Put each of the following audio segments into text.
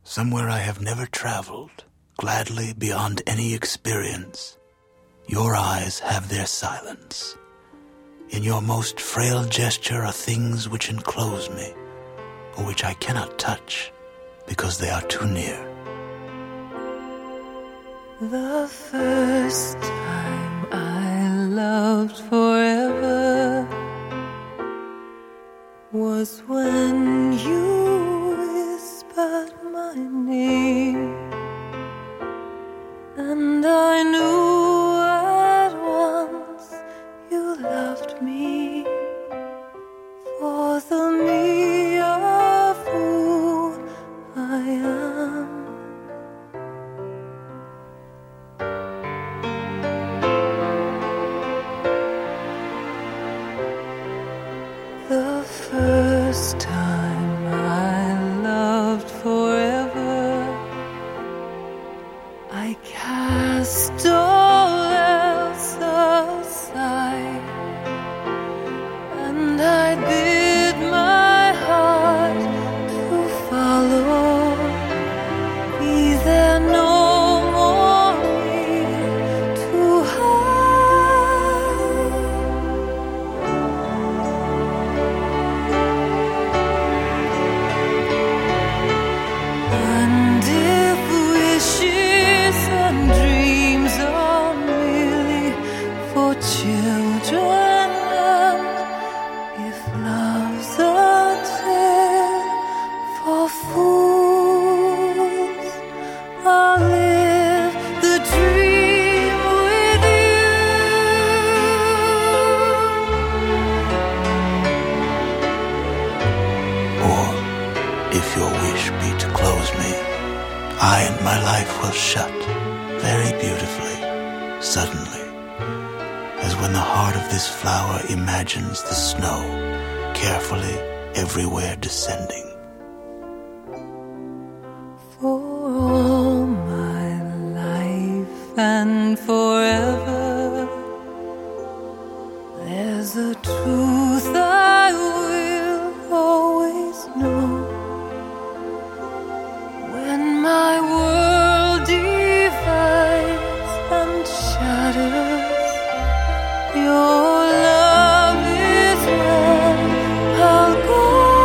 Somewhere I have never traveled, gladly beyond any experience, your eyes have their silence. In your most frail gesture are things which enclose me, or which I cannot touch, because they are too near. The first time I loved forever was when you whispered my name, and I knew at once you loved me for the mere fool I am. The first time I loved forever, I cast all else aside, and I bid my heart to follow. Be there no more need to hide. And if wishes and dreams are merely for children, and if love's a tale for fools, I'll live the dream with you. Or, if your wish be to close me, I and my life will shut very beautifully, suddenly, as when the heart of this flower imagines the snow carefully everywhere descending. For all my life and forever, there's a truth I will always know. When my world divides and shatters, your love is where I'll go.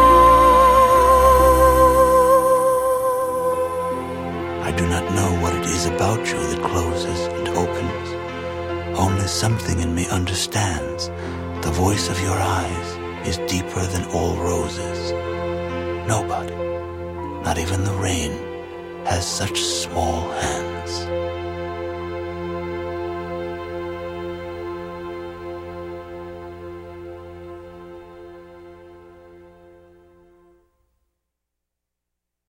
I do not know what it is about you that closes and opens. Only something in me understands. The voice of your eyes is deeper than all roses. Nobody, not even the rain, has such small hands.